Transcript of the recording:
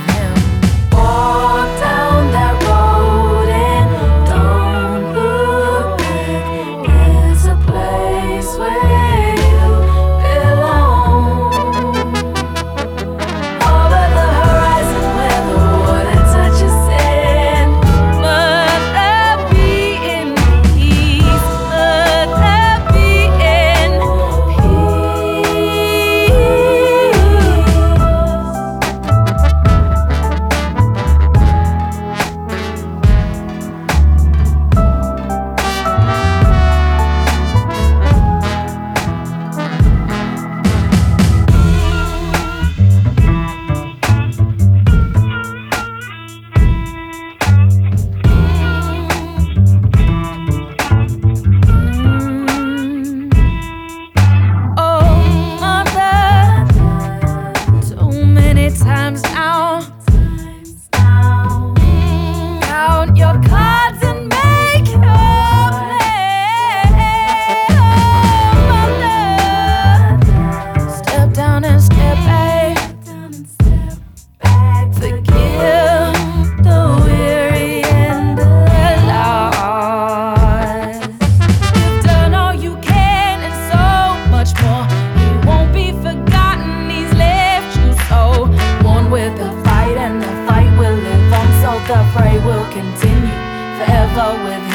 him. Walk down that road and don't look back. There's a place where you belong. Over the horizon where the water touches sand. Mother be in peace. Mother be in times now. Count your cards and make your play. Step down and step back. Forgive the weary and the lost. You've done all you can and so much more. He won't be forgotten. He's left you so born with the fight, and the fight will live on, so the fray will continue forever with